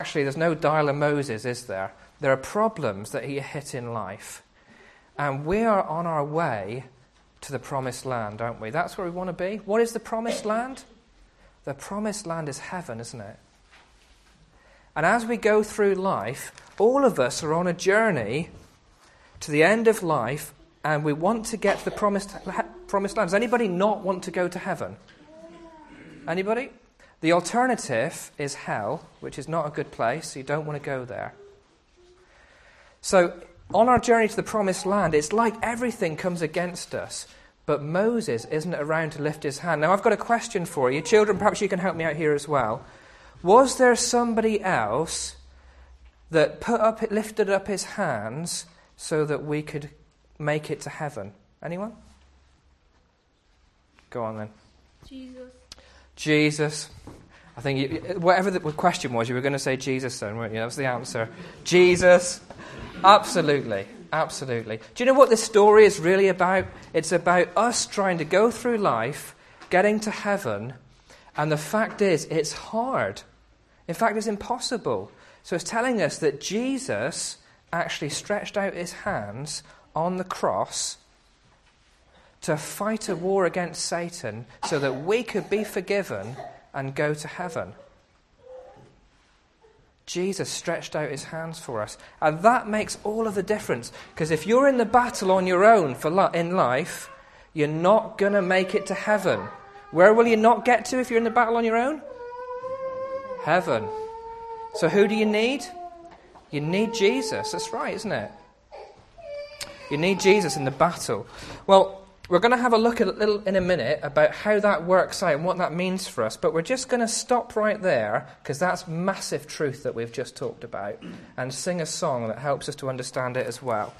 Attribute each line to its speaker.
Speaker 1: Actually, there's no Dial of Moses, is there? There are problems that he hit in life. And we are on our way to the promised land, aren't we? That's where we want to be. What is the promised land? The promised land is heaven, isn't it? And as we go through life, all of us are on a journey to the end of life, and we want to get to the promised land. Does anybody not want to go to heaven? Anybody? The alternative is hell, which is not a good place, so you don't want to go there. So, on our journey to the promised land, it's like everything comes against us, but Moses isn't around to lift his hand. Now, I've got a question for you. Children, perhaps you can help me out here as well. Was there somebody else that lifted up his hands so that we could make it to heaven? Anyone? Go on then. Jesus. I think whatever the question was, you were going to say Jesus then, weren't you? That was the answer. Jesus. Absolutely. Absolutely. Do you know what this story is really about? It's about us trying to go through life, getting to heaven, and the fact is, it's hard. In fact, it's impossible. So it's telling us that Jesus actually stretched out his hands on the cross to fight a war against Satan so that we could be forgiven and go to heaven. Jesus stretched out his hands for us. And that makes all of the difference. Because if you're in the battle on your own in life, you're not going to make it to heaven. Where will you not get to if you're in the battle on your own? Heaven. So who do you need? You need Jesus. That's right, isn't it? You need Jesus in the battle. Well, we're going to have a look in a minute about how that works out and what that means for us. But we're just going to stop right there, because that's massive truth that we've just talked about, and sing a song that helps us to understand it as well.